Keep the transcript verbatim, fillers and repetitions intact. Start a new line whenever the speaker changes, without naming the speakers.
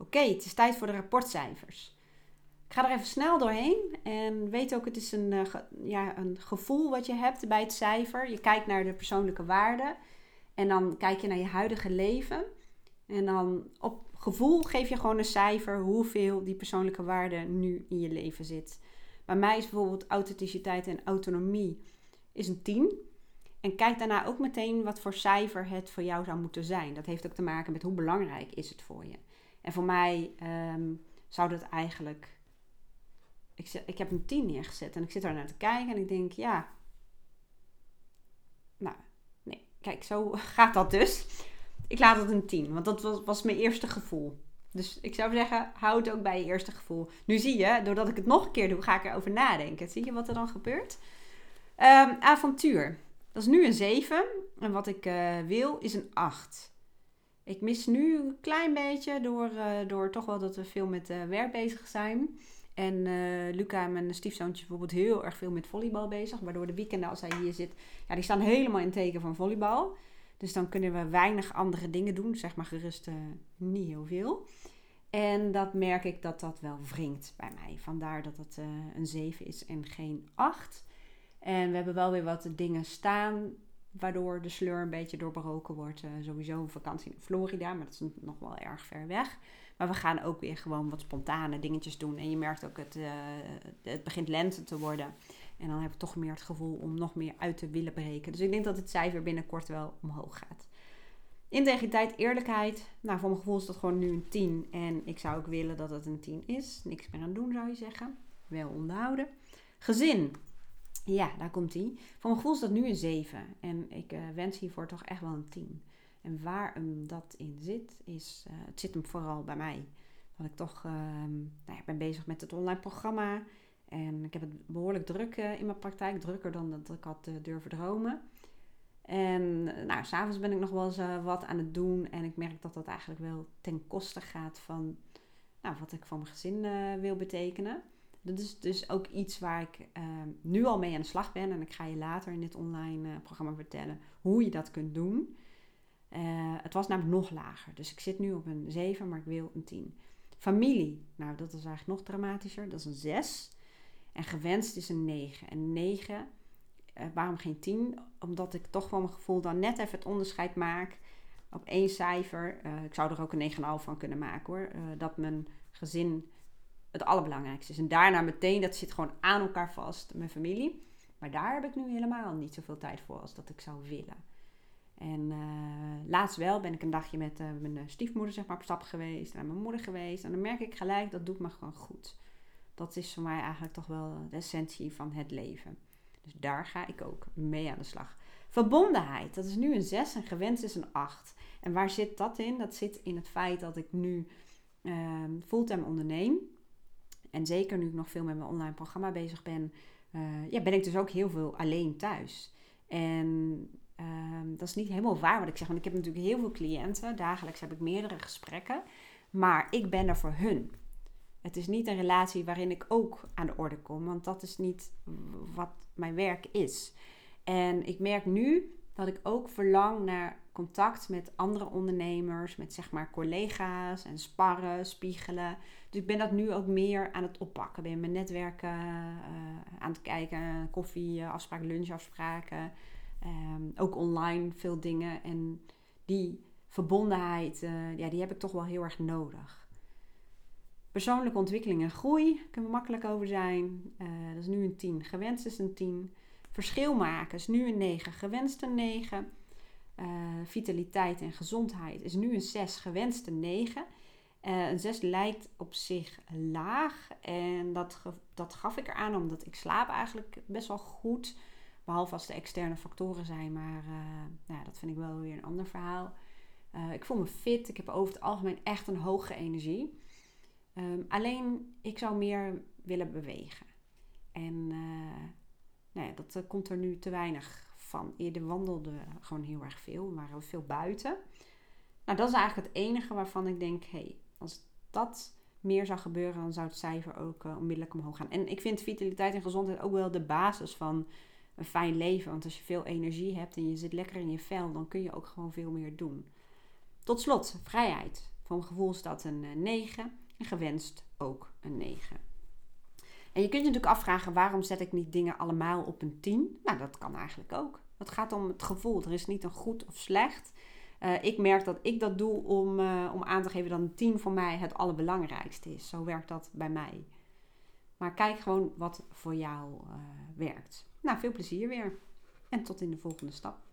Oké, okay, het is tijd voor de rapportcijfers. Ik ga er even snel doorheen en weet ook, het is een, uh, ge, ja, een gevoel wat je hebt bij het cijfer. Je kijkt naar de persoonlijke waarde en dan kijk je naar je huidige leven. En dan op gevoel geef je gewoon een cijfer hoeveel die persoonlijke waarde nu in je leven zit. Bij mij is bijvoorbeeld authenticiteit en autonomie is een tien. En kijk daarna ook meteen wat voor cijfer het voor jou zou moeten zijn. Dat heeft ook te maken met hoe belangrijk is het voor je. En voor mij um, zou dat eigenlijk... Ik, zet, ik heb een tien neergezet en ik zit daar naar te kijken en ik denk, ja... Nou, nee, kijk, zo gaat dat dus. Ik laat het een tien, want dat was, was mijn eerste gevoel. Dus ik zou zeggen, hou het ook bij je eerste gevoel. Nu zie je, doordat ik het nog een keer doe, ga ik erover nadenken. Zie je wat er dan gebeurt? Um, avontuur. Dat is nu een zeven. En wat ik uh, wil is een acht. Ik mis nu een klein beetje door, uh, door toch wel dat we veel met uh, werk bezig zijn. En uh, Luca, mijn stiefzoontje, bijvoorbeeld heel erg veel met volleybal bezig. Waardoor de weekenden als hij hier zit, ja, die staan helemaal in het teken van volleybal. Dus dan kunnen we weinig andere dingen doen. Zeg maar gerust uh, niet heel veel. En dat merk ik dat dat wel wringt bij mij. Vandaar dat het uh, een zeven is en geen acht. En we hebben wel weer wat dingen staan, waardoor de sleur een beetje doorbroken wordt. Uh, sowieso een vakantie in Florida, maar dat is nog wel erg ver weg. Maar we gaan ook weer gewoon wat spontane dingetjes doen. En je merkt ook, het, uh, het begint lente te worden. En dan heb ik toch meer het gevoel om nog meer uit te willen breken. Dus ik denk dat het cijfer binnenkort wel omhoog gaat. Integriteit, eerlijkheid. Nou, voor mijn gevoel is dat gewoon nu een tien. En ik zou ook willen dat het een tien is. Niks meer aan doen, zou je zeggen. Wel onderhouden. Gezin. Ja, daar komt ie. Voor mijn gevoel is dat nu een zeven. En ik uh, wens hiervoor toch echt wel een tien. En waar hem dat in zit, is... Uh, het zit hem vooral bij mij. Dat ik toch... Uh, nou ja, ben bezig met het online programma. En ik heb het behoorlijk druk uh, in mijn praktijk. Drukker dan dat ik had uh, durven dromen. En nou, s'avonds ben ik nog wel eens uh, wat aan het doen. En ik merk dat dat eigenlijk wel ten koste gaat van nou, wat ik voor mijn gezin uh, wil betekenen. Dat is dus ook iets waar ik uh, nu al mee aan de slag ben. En ik ga je later in dit online uh, programma vertellen hoe je dat kunt doen. Uh, het was namelijk nog lager. Dus ik zit nu op een zeven, maar ik wil een tien. Familie. Nou, dat is eigenlijk nog dramatischer. Dat is een zes. En gewenst is een negen. En negen... Uh, waarom geen tien? Omdat ik toch van mijn gevoel dan net even het onderscheid maak op één cijfer. Uh, ik zou er ook een negen komma vijf van kunnen maken hoor. Uh, dat mijn gezin het allerbelangrijkste is. En daarna meteen, dat zit gewoon aan elkaar vast, mijn familie. Maar daar heb ik nu helemaal niet zoveel tijd voor als dat ik zou willen. En uh, laatst wel ben ik een dagje met uh, mijn stiefmoeder zeg maar, op stap geweest. Naar mijn moeder geweest. En dan merk ik gelijk, dat doet me gewoon goed. Dat is voor mij eigenlijk toch wel de essentie van het leven. Dus daar ga ik ook mee aan de slag. Verbondenheid, dat is nu een zes en gewenst is een acht. En waar zit dat in? Dat zit in het feit dat ik nu uh, fulltime onderneem. En zeker nu ik nog veel met mijn online programma bezig ben, uh, ja, ben ik dus ook heel veel alleen thuis. En uh, dat is niet helemaal waar wat ik zeg. Want ik heb natuurlijk heel veel cliënten. Dagelijks heb ik meerdere gesprekken. Maar ik ben er voor hun. Het is niet een relatie waarin ik ook aan de orde kom. Want dat is niet wat mijn werk is. En ik merk nu dat ik ook verlang naar contact met andere ondernemers. Met zeg maar collega's en sparren, spiegelen. Dus ik ben dat nu ook meer aan het oppakken. Ben mijn netwerken uh, aan het kijken. Koffie, afspraken, lunchafspraken. Um, ook online veel dingen. En die verbondenheid, uh, ja, die heb ik toch wel heel erg nodig. Persoonlijke ontwikkeling en groei, daar kunnen we makkelijk over zijn. Uh, dat is nu een tien. Gewenst is een tien. Verschil maken is nu een negen. Gewenst een negen. Uh, vitaliteit en gezondheid is nu een zes. Gewenst een negen. Uh, een zes lijkt op zich laag. En dat, ge- dat gaf ik eraan omdat ik slaap eigenlijk best wel goed. Behalve als de externe factoren zijn. Maar uh, nou, dat vind ik wel weer een ander verhaal. Uh, ik voel me fit. Ik heb over het algemeen echt een hoge energie. Um, alleen, ik zou meer willen bewegen. En uh, nou ja, dat uh, komt er nu te weinig van. Eerder wandelde gewoon heel erg veel. We waren veel buiten. Nou, dat is eigenlijk het enige waarvan ik denk... hey, als dat meer zou gebeuren, dan zou het cijfer ook uh, onmiddellijk omhoog gaan. En ik vind vitaliteit en gezondheid ook wel de basis van een fijn leven. Want als je veel energie hebt en je zit lekker in je vel, dan kun je ook gewoon veel meer doen. Tot slot, vrijheid. Voor mijn gevoel is dat een negen. En gewenst ook een negen. En je kunt je natuurlijk afvragen, waarom zet ik niet dingen allemaal op een tien? Nou, dat kan eigenlijk ook. Het gaat om het gevoel. Er is niet een goed of slecht. Uh, ik merk dat ik dat doe om, uh, om aan te geven dat een tien voor mij het allerbelangrijkste is. Zo werkt dat bij mij. Maar kijk gewoon wat voor jou uh, werkt. Nou, veel plezier weer. En tot in de volgende stap.